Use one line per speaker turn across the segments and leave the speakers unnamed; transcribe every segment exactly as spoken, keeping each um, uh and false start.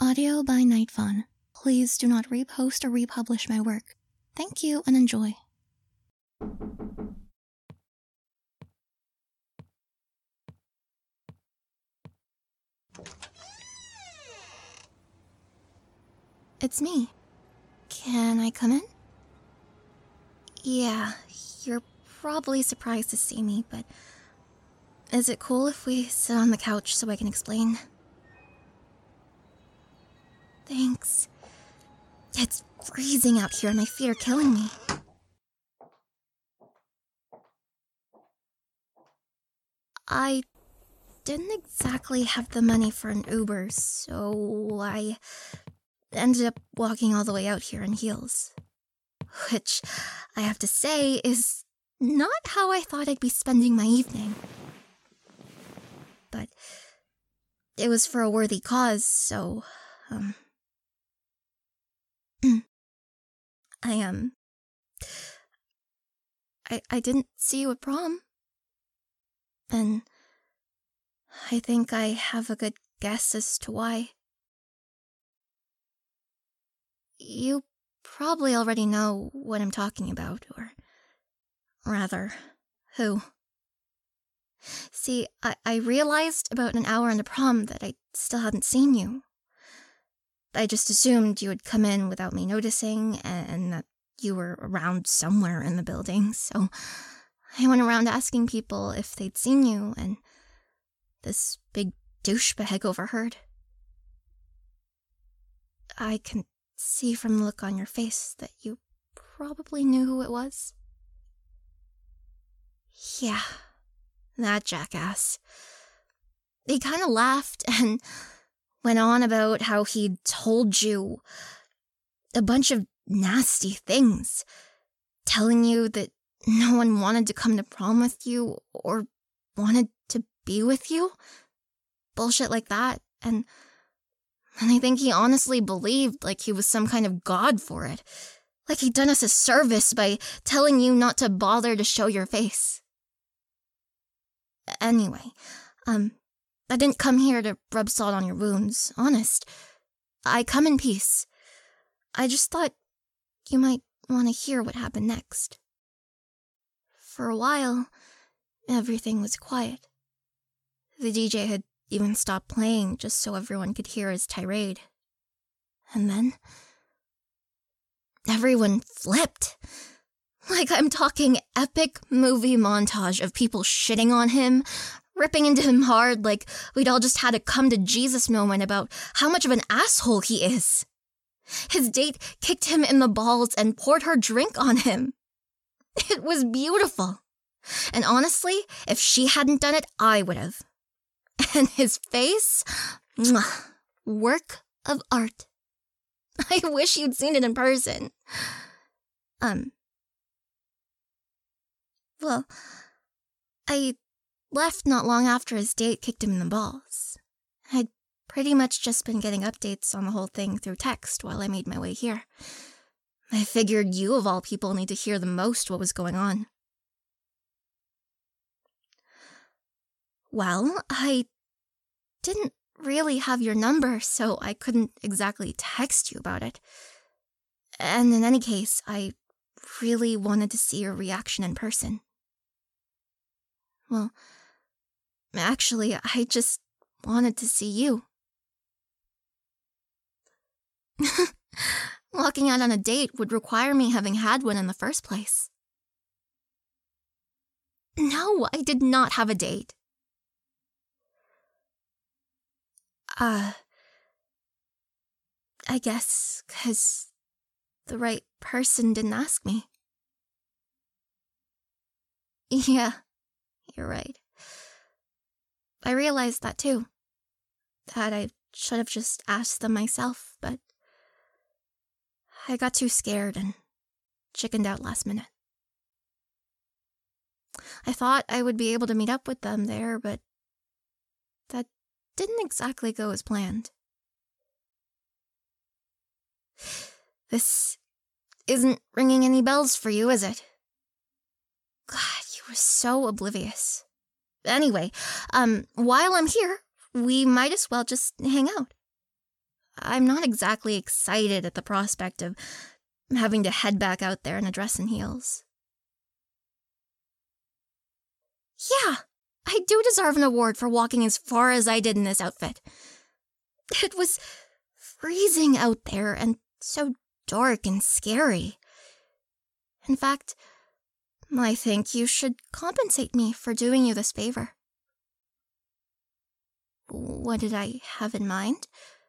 Audio by Nightfun. Please do not repost or republish my work. Thank you and enjoy. It's me. Can I come in? Yeah, you're probably surprised to see me, but is it cool if we sit on the couch so I can explain? Thanks. It's freezing out here and my feet are killing me. I didn't exactly have the money for an Uber, so I ended up walking all the way out here in heels. Which, I have to say, is not how I thought I'd be spending my evening. But it was for a worthy cause, so, um... I, um... I, I didn't see you at prom. And I think I have a good guess as to why. You probably already know what I'm talking about, or rather, who. See, I, I realized about an hour into prom that I still hadn't seen you. I just assumed you would come in without me noticing, and, and that you were around somewhere in the building, so I went around asking people if they'd seen you, and this big douchebag overheard. I can see from the look on your face that you probably knew who it was. Yeah, that jackass. He kind of laughed and went on about how he'd told you a bunch of nasty things, telling you that no one wanted to come to prom with you or wanted to be with you. Bullshit like that, and And I think he honestly believed like he was some kind of god for it. Like he'd done us a service by telling you not to bother to show your face. Anyway, um, I didn't come here to rub salt on your wounds, honest. I come in peace. I just thought you might want to hear what happened next. For a while, everything was quiet. The D J had even stopped playing just so everyone could hear his tirade. And then everyone flipped. Like I'm talking epic movie montage of people shitting on him, ripping into him hard like we'd all just had a come to Jesus moment about how much of an asshole he is. His date kicked him in the balls and poured her drink on him. It was beautiful. And honestly, if she hadn't done it, I would have. And his face? Mwah, work of art. I wish you'd seen it in person. Um. Well, I left not long after his date kicked him in the balls. I'd pretty much just been getting updates on the whole thing through text while I made my way here. I figured you, of all people, need to hear the most what was going on. Well, I didn't really have your number, so I couldn't exactly text you about it. And in any case, I really wanted to see your reaction in person. Well, actually, I just wanted to see you. Walking out on a date would require me having had one in the first place. No, I did not have a date. Uh, I guess 'cause the right person didn't ask me. Yeah, you're right. I realized that too. That I should have just asked them myself, but I got too scared and chickened out last minute. I thought I would be able to meet up with them there, but that didn't exactly go as planned. This isn't ringing any bells for you, is it? God, you were so oblivious. Anyway, um, while I'm here, we might as well just hang out. I'm not exactly excited at the prospect of having to head back out there in a dress and heels. Yeah, I do deserve an award for walking as far as I did in this outfit. It was freezing out there and so dark and scary. In fact, I think you should compensate me for doing you this favor. What did I have in mind?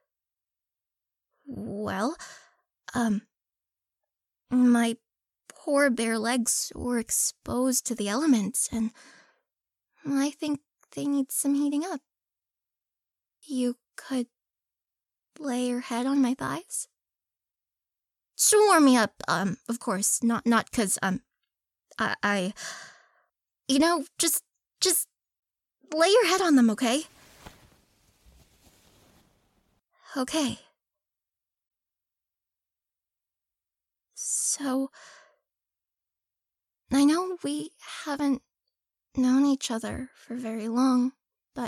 Well, um, my poor bare legs were exposed to the elements, and I think they need some heating up. You could lay your head on my thighs? To warm me up, um, of course, not, not 'cause, um, I, I, you know, just, just lay your head on them, okay? Okay. So, I know we haven't known each other for very long, but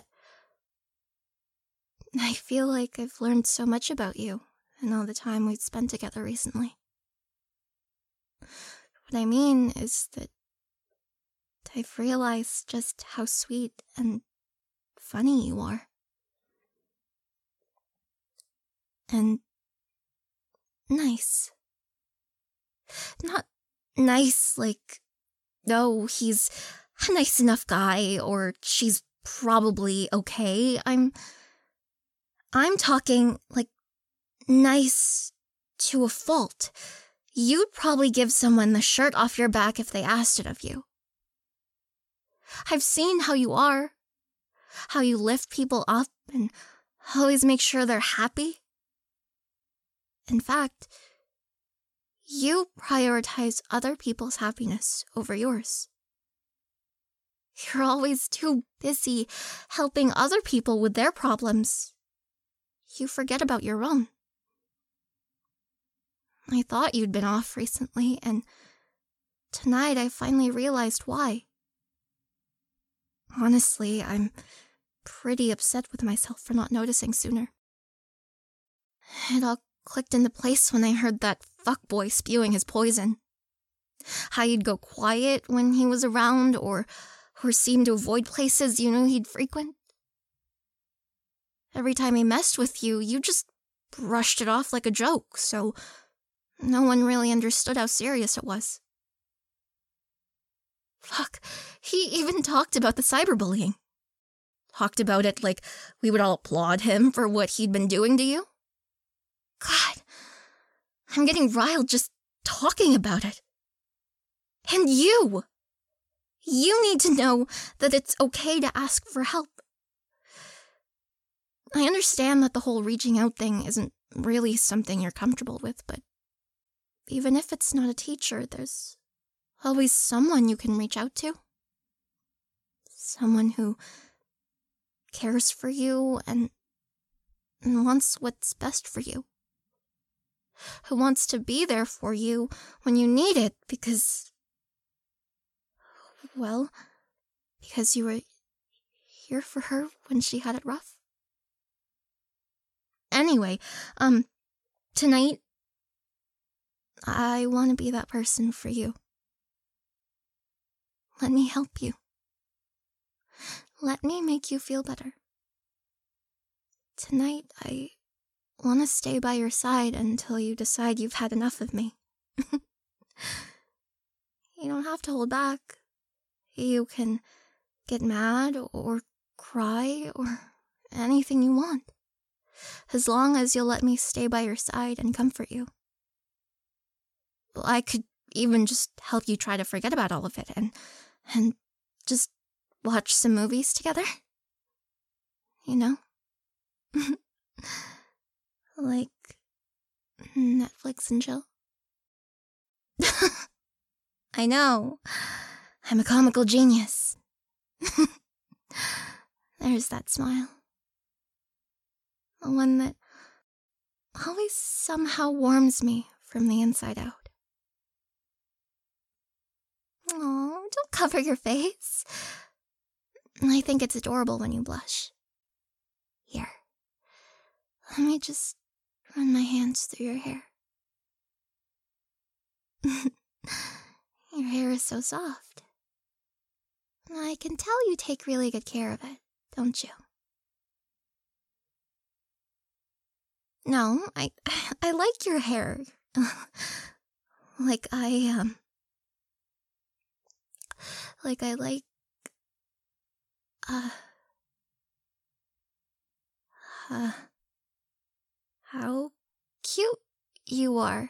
I feel like I've learned so much about you in all the time we've spent together recently. What I mean is that I've realized just how sweet and funny you are. And nice. Not nice like, oh, he's a nice enough guy, or she's probably okay. I'm... I'm talking, like, nice to a fault. You'd probably give someone the shirt off your back if they asked it of you. I've seen how you are. How you lift people up and always make sure they're happy. In fact, you prioritize other people's happiness over yours. You're always too busy helping other people with their problems. You forget about your own. I thought you'd been off recently, and tonight I finally realized why. Honestly, I'm pretty upset with myself for not noticing sooner. It all clicked into place when I heard that fuckboy spewing his poison. How you'd go quiet when he was around, or, or seem to avoid places you knew he'd frequent. Every time he messed with you, you just brushed it off like a joke, so no one really understood how serious it was. Fuck, he even talked about the cyberbullying. Talked about it like we would all applaud him for what he'd been doing to you. God, I'm getting riled just talking about it. And you! You need to know that it's okay to ask for help. I understand that the whole reaching out thing isn't really something you're comfortable with, but even if it's not a teacher, there's always someone you can reach out to. Someone who cares for you and, and wants what's best for you. Who wants to be there for you when you need it because, well, because you were here for her when she had it rough. Anyway, um, tonight, I want to be that person for you. Let me help you. Let me make you feel better. Tonight, I want to stay by your side until you decide you've had enough of me. You don't have to hold back. You can get mad or cry or anything you want, as long as you'll let me stay by your side and comfort you. I could even just help you try to forget about all of it and and just watch some movies together. You know? Like Netflix and chill. I know. I'm a comical genius. There's that smile. The one that always somehow warms me from the inside out. Oh, don't cover your face. I think it's adorable when you blush. Here, let me just run my hands through your hair. Your hair is so soft. I can tell you take really good care of it, don't you? No, I I like your hair. Like I, um... Like I like... Uh... Uh... How cute you are.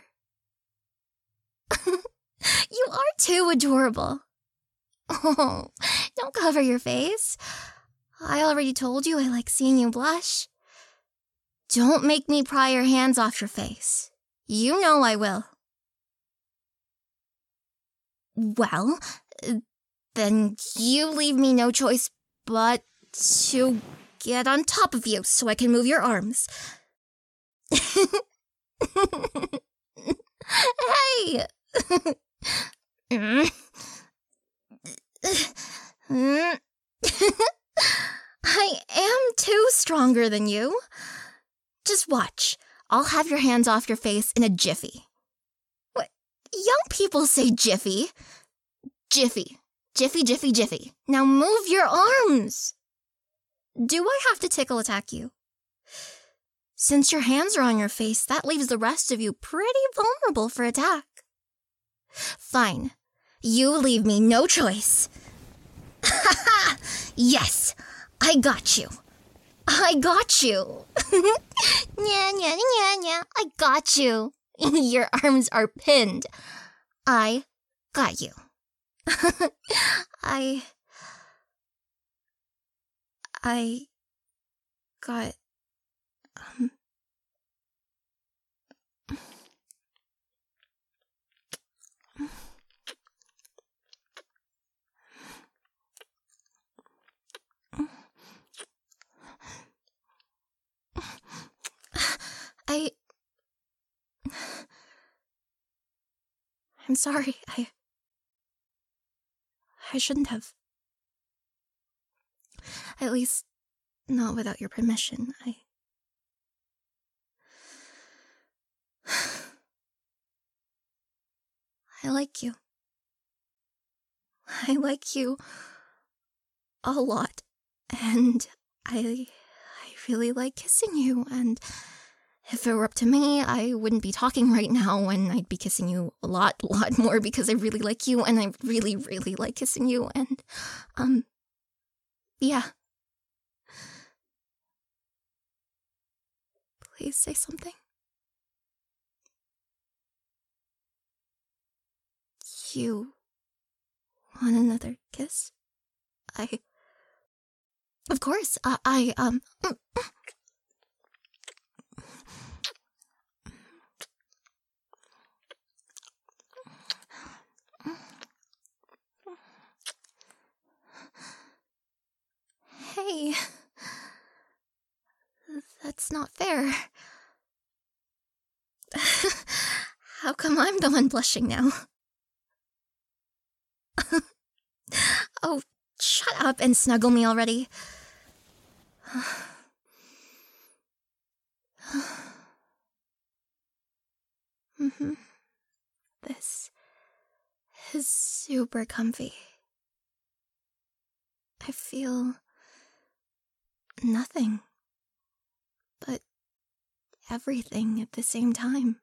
You are too adorable. Oh, don't cover your face. I already told you I like seeing you blush. Don't make me pry your hands off your face. You know I will. Well, then you leave me no choice but to get on top of you so I can move your arms. Hey! I am too stronger than you. Just watch. I'll have your hands off your face in a jiffy. What? Young people say jiffy. Jiffy. Jiffy, jiffy, jiffy. Now move your arms. Do I have to tickle attack you? Since your hands are on your face, that leaves the rest of you pretty vulnerable for attack. Fine. You leave me no choice. Ha ha! Yes! I got you. I got you. Nya, nya, nya, nya. I got you. Your arms are pinned. I got you. I... I... got... Um... I... I'm sorry, I... I shouldn't have. At least, not without your permission. I... I like you. I like you a lot. And I... I really like kissing you, and if it were up to me, I wouldn't be talking right now, and I'd be kissing you a lot, lot more because I really like you, and I really, really like kissing you, and, um, yeah. Please say something. You want another kiss? I... Of course, I, I um... Hey... That's not fair. How come I'm the one blushing now? Oh, shut up and snuggle me already. Mm-hmm. This is super comfy. I feel nothing, but everything at the same time.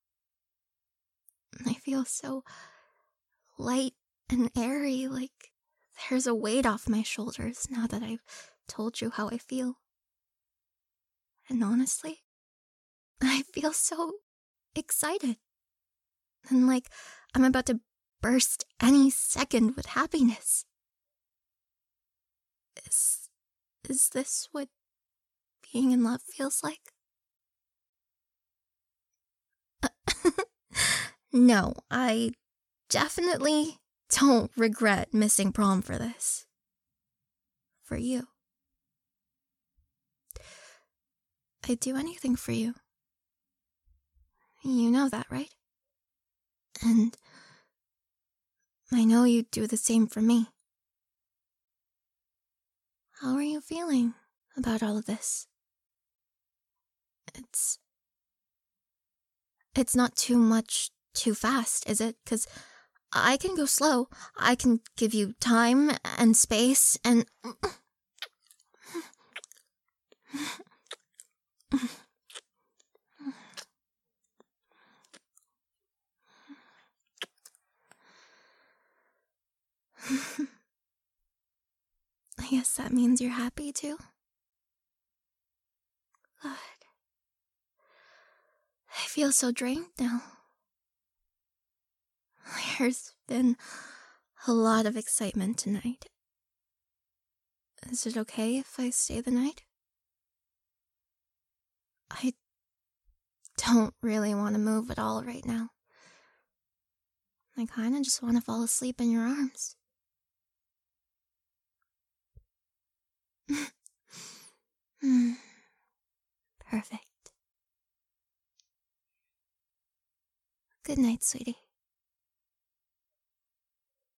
I feel so light and airy, like there's a weight off my shoulders now that I've told you how I feel. And honestly, I feel so excited. And like I'm about to burst any second with happiness. Is, is this what being in love feels like? No, I definitely don't regret missing prom for this. For you. I'd do anything for you. You know that, right? And I know you'd do the same for me. How are you feeling about all of this? It's It's not too much too fast, is it? Because I can go slow. I can give you time and space and. I guess that means you're happy too. Good. I feel so drained now. There's been a lot of excitement tonight. Is it okay if I stay the night? I don't really want to move at all right now. I kinda just want to fall asleep in your arms. Hmm. Perfect. Good night, sweetie.